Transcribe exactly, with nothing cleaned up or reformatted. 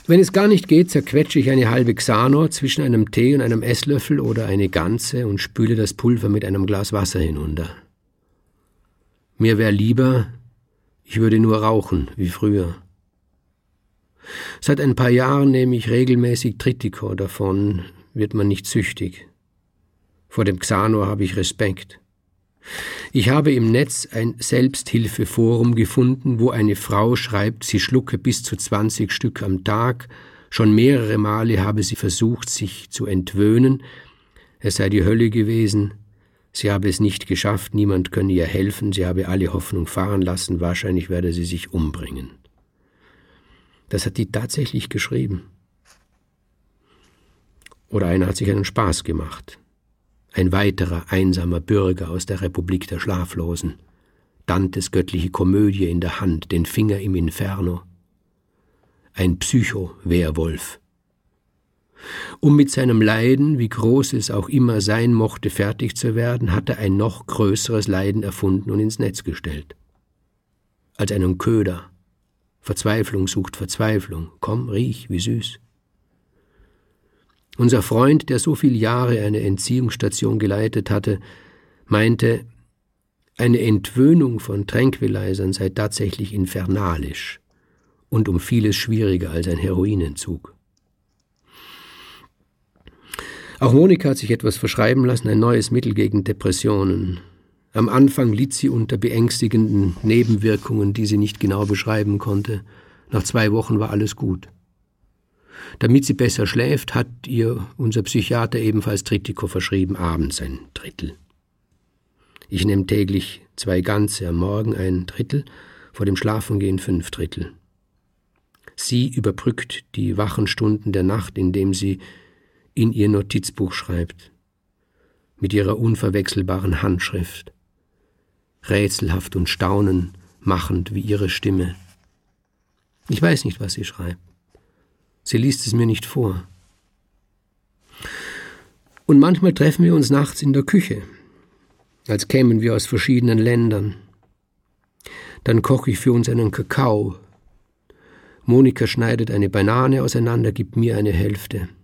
Wenn es gar nicht geht, zerquetsche ich eine halbe Xanor zwischen einem Tee und einem Esslöffel oder eine ganze und spüle das Pulver mit einem Glas Wasser hinunter. Mir wäre lieber, ich würde nur rauchen, wie früher. Seit ein paar Jahren nehme ich regelmäßig Tritticor, davon wird man nicht süchtig. Vor dem Xanor habe ich Respekt. Ich habe im Netz ein Selbsthilfeforum gefunden, wo eine Frau schreibt, sie schlucke bis zu zwanzig Stück am Tag, schon mehrere Male habe sie versucht, sich zu entwöhnen, es sei die Hölle gewesen, sie habe es nicht geschafft, niemand könne ihr helfen, sie habe alle Hoffnung fahren lassen, wahrscheinlich werde sie sich umbringen. Das hat die tatsächlich geschrieben. Oder einer hat sich einen Spaß gemacht. Ein weiterer einsamer Bürger aus der Republik der Schlaflosen, Dantes göttliche Komödie in der Hand, den Finger im Inferno. Ein Psycho-Werwolf. Um mit seinem Leiden, wie groß es auch immer sein mochte, fertig zu werden, hat er ein noch größeres Leiden erfunden und ins Netz gestellt. Als einen Köder. Verzweiflung sucht Verzweiflung. Komm, riech, wie süß. Unser Freund, der so viele Jahre eine Entziehungsstation geleitet hatte, meinte, eine Entwöhnung von Tranquilizern sei tatsächlich infernalisch und um vieles schwieriger als ein Heroinentzug. Auch Monika hat sich etwas verschreiben lassen, ein neues Mittel gegen Depressionen. Am Anfang litt sie unter beängstigenden Nebenwirkungen, die sie nicht genau beschreiben konnte. Nach zwei Wochen war alles gut. Damit sie besser schläft, hat ihr unser Psychiater ebenfalls Tritticor verschrieben, abends ein Drittel. Ich nehme täglich zwei ganze, am Morgen ein Drittel, vor dem Schlafengehen fünf Drittel. Sie überbrückt die wachen Stunden der Nacht, indem sie in ihr Notizbuch schreibt, mit ihrer unverwechselbaren Handschrift, rätselhaft und staunend machend wie ihre Stimme. Ich weiß nicht, was sie schreibt. Sie liest es mir nicht vor. Und manchmal treffen wir uns nachts in der Küche, als kämen wir aus verschiedenen Ländern. Dann koche ich für uns einen Kakao. Monika schneidet eine Banane auseinander, gibt mir eine Hälfte.